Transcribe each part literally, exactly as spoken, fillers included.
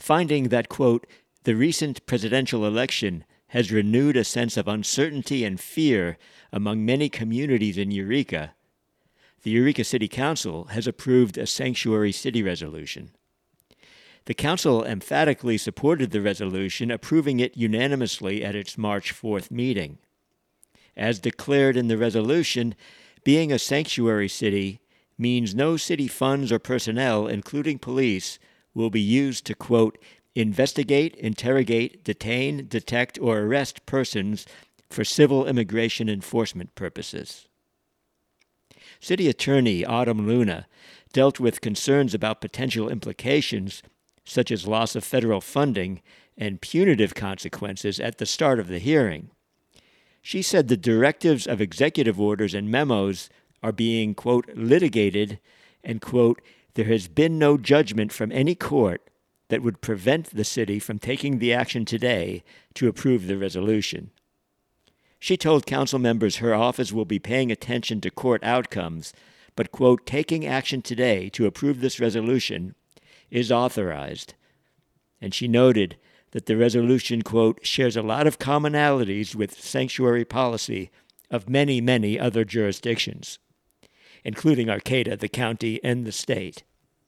finding that, quote, the recent presidential election has renewed a sense of uncertainty and fear among many communities in Eureka, the Eureka City Council has approved a sanctuary city resolution. The council emphatically supported the resolution, approving it unanimously at its March fourth meeting. As declared in the resolution, being a sanctuary city means no city funds or personnel, including police, will be used to, quote, investigate, interrogate, detain, detect, or arrest persons for civil immigration enforcement purposes. City Attorney Autumn Luna dealt with concerns about potential implications, such as loss of federal funding and punitive consequences at the start of the hearing. She said the directives of executive orders and memos are being, quote, litigated, and, quote, there has been no judgment from any court that would prevent the city from taking the action today to approve the resolution. She told council members her office will be paying attention to court outcomes, but, quote, taking action today to approve this resolution is authorized. And she noted that the resolution, quote, shares a lot of commonalities with sanctuary policy of many, many other jurisdictions, including Arcata, the county, and the state.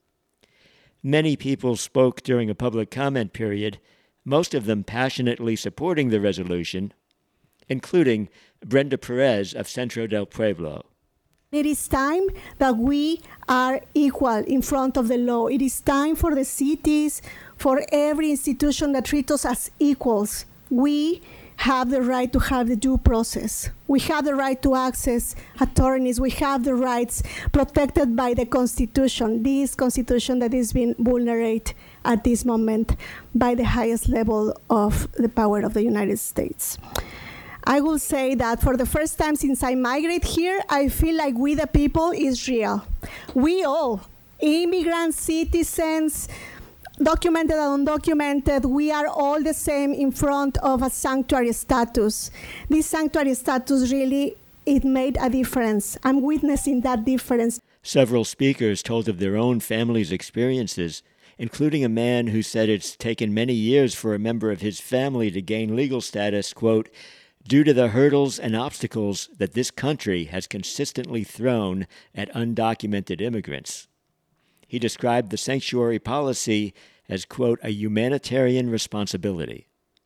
Many people spoke during a public comment period, most of them passionately supporting the resolution, including Brenda Perez of Centro del Pueblo. It is time that we are equal in front of the law. It is time for the cities, for every institution that treats us as equals. We have the right to have the due process. We have the right to access attorneys. We have the rights protected by the Constitution, this Constitution that is being vulnerated at this moment by the highest level of the power of the United States. I will say that for the first time since I migrated here, I feel like we the people is real. We all, immigrants, citizens, documented and undocumented, we are all the same in front of a sanctuary status. This sanctuary status really, it made a difference. I'm witnessing that difference. Several speakers told of their own family's experiences, including a man who said it's taken many years for a member of his family to gain legal status, quote, due to the hurdles and obstacles that this country has consistently thrown at undocumented immigrants. He described the sanctuary policy as, quote, a humanitarian responsibility.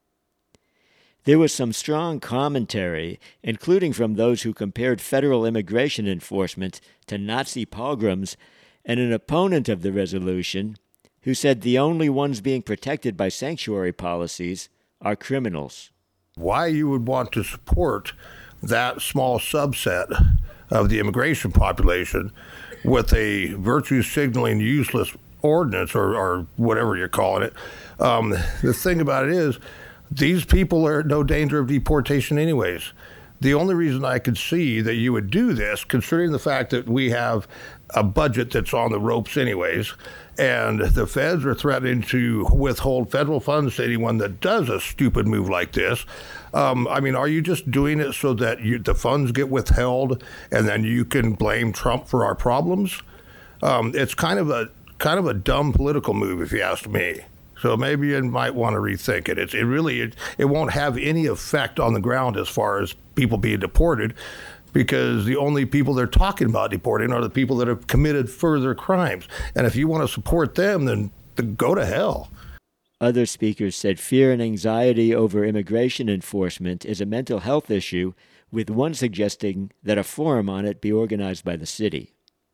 There was some strong commentary, including from those who compared federal immigration enforcement to Nazi pogroms, and an opponent of the resolution who said the only ones being protected by sanctuary policies are criminals. Why you would want to support that small subset of the immigration population with a virtue signaling useless ordinance or, or whatever you're calling it. Um, the thing about it is these people are in no danger of deportation anyways. The only reason I could see that you would do this, considering the fact that we have a budget that's on the ropes anyways, and the feds are threatening to withhold federal funds to anyone that does a stupid move like this. Um, I mean, are you just doing it so that you, the funds get withheld and then you can blame Trump for our problems? Um, it's kind of a kind of a dumb political move, if you ask me. So maybe you might want to rethink it. It's, it really, it, it won't have any effect on the ground as far as people being deported, because the only people they're talking about deporting are the people that have committed further crimes. And if you want to support them, then, then go to hell. Other speakers said fear and anxiety over immigration enforcement is a mental health issue, with one suggesting that a forum on it be organized by the city.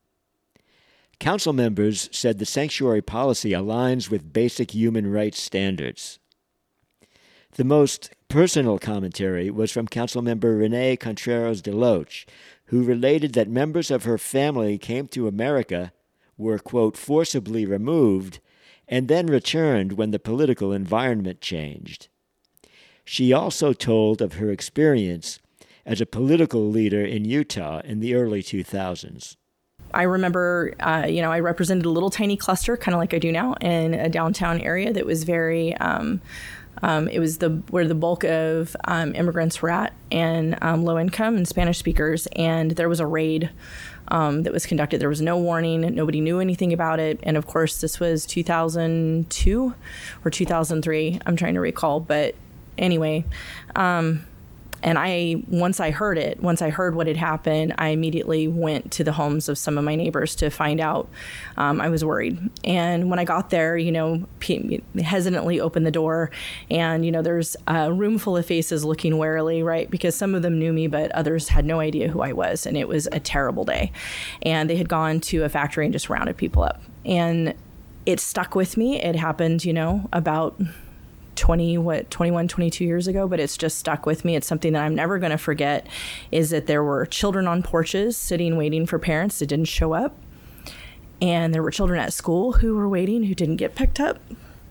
Council members said the sanctuary policy aligns with basic human rights standards. The most personal commentary was from Councilmember Renee Contreras de Loche, who related that members of her family came to America, were, quote, forcibly removed, and then returned when the political environment changed. She also told of her experience as a political leader in Utah in the early two thousands. I remember, uh, you know, I represented a little tiny cluster, kind of like I do now, in a downtown area that was very, um, um, it was the where the bulk of um, immigrants were at, and um, low income and Spanish speakers. And there was a raid um, that was conducted. There was no warning. Nobody knew anything about it. And of course, this was two thousand two or two thousand three. I'm trying to recall. But anyway, um, and I, once I heard it, once I heard what had happened, I immediately went to the homes of some of my neighbors to find out. Um, I was worried. And when I got there, you know, p- hesitantly opened the door, and, you know, there's a room full of faces looking warily, right? Because some of them knew me, but others had no idea who I was. And it was a terrible day. And they had gone to a factory and just rounded people up. And it stuck with me. It happened, you know, about twenty, what, twenty-one, twenty-two years ago, but it's just stuck with me. It's something that I'm never going to forget, is that there were children on porches sitting, waiting for parents that didn't show up. And there were children at school who were waiting, who didn't get picked up.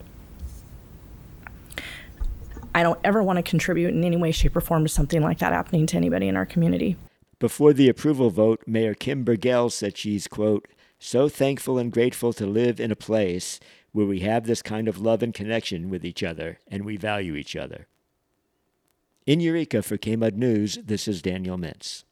I don't ever want to contribute in any way, shape, or form to something like that happening to anybody in our community. Before the approval vote, Mayor Kim Burgell said she's, quote, so thankful and grateful to live in a place where we have this kind of love and connection with each other, and we value each other. In Eureka, for K M U D News, this is Daniel Mintz.